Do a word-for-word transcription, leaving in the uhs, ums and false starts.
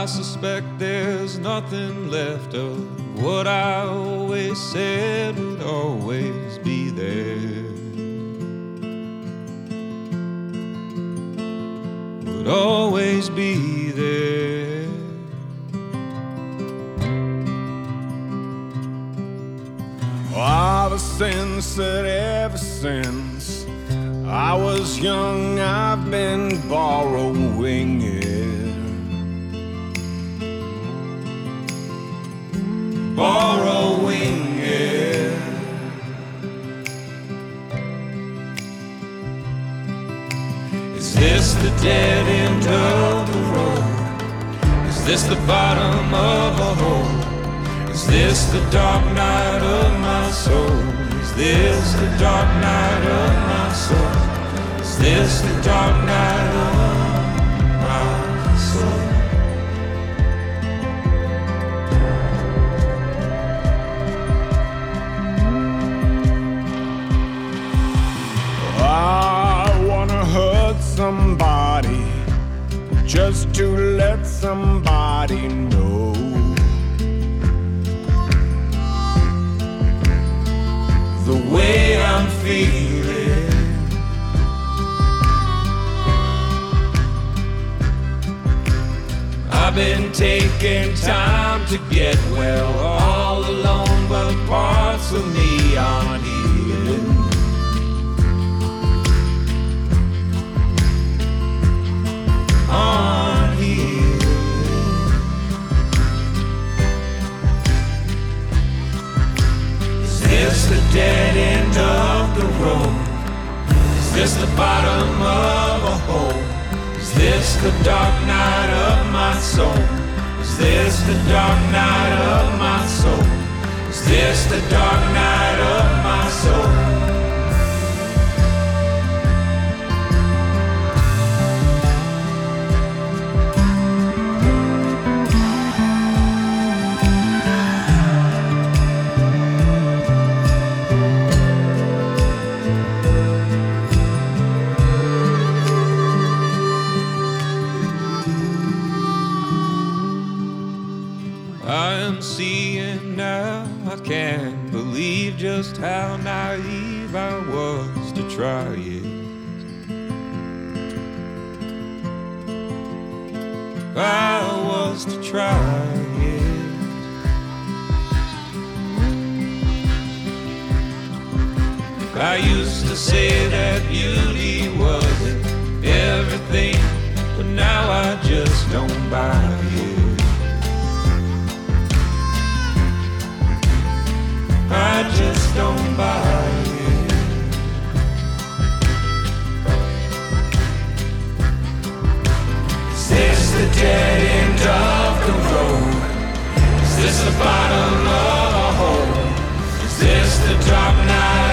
I suspect there's nothing left of what I always said would always be there. Would always be there. Ever since that ever since I was young, I've been borrowing it. Borrowing it. Is this the dead end of the road? Is this the bottom of a hole? Is this the dark night of my soul? Is this the dark night of my soul? Is this the dark night of my soul? I wanna hurt somebody just to let somebody know the way I'm feeling. I've been taking time to get well, all alone, but parts of me aren't healing. Aren't healing. Is this the dead end of the road? Is this the bottom of a hole? Is this the dark night of my soul? Is this the dark night of my soul? Is this the dark night of my soul? Seeing now, I can't believe just how naive I was to try it. I was to try it. I used to say that beauty wasn't everything, but now I just don't buy it. I just don't buy it. Is this the dead end of the road? Is this the bottom of a hole? Is this the dark night